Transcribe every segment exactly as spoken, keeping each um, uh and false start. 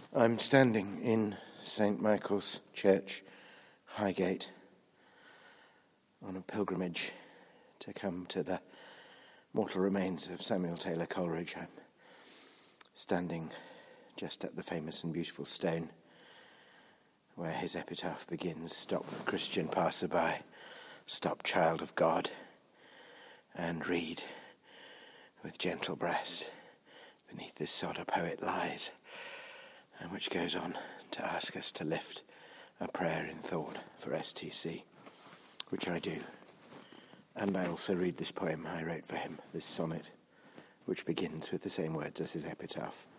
I'm standing in Saint Michael's Church, Highgate, on a pilgrimage to come to the mortal remains of Samuel Taylor Coleridge. I'm standing just at the famous and beautiful stone where his epitaph begins, "Stop, Christian passer-by, stop, child of God, and read with gentle breast. Beneath this sod a poet lies," and which goes on to ask us to lift a prayer in thought for S T C, which I do. And I also read this poem I wrote for him, this sonnet, which begins with the same words as his epitaph.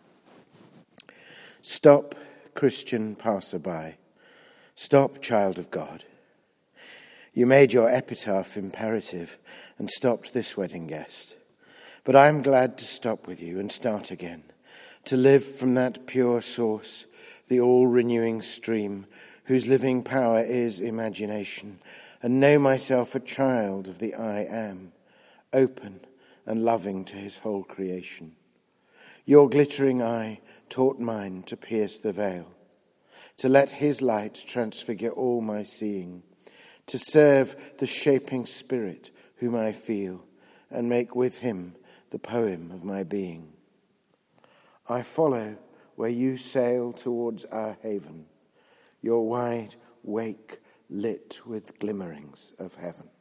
Stop, Christian passer-by, stop, child of God. You made your epitaph imperative and stopped this wedding guest. But I am glad to stop with you and start again, to live from that pure source, the all-renewing stream, whose living power is imagination, and know myself a child of the I Am, open and loving to his whole creation. Your glittering eye taught mine to pierce the veil, to let his light transfigure all my seeing, to serve the shaping spirit whom I feel, and make with him the poem of my being. I follow where you sail towards our haven, your wide wake lit with glimmerings of heaven.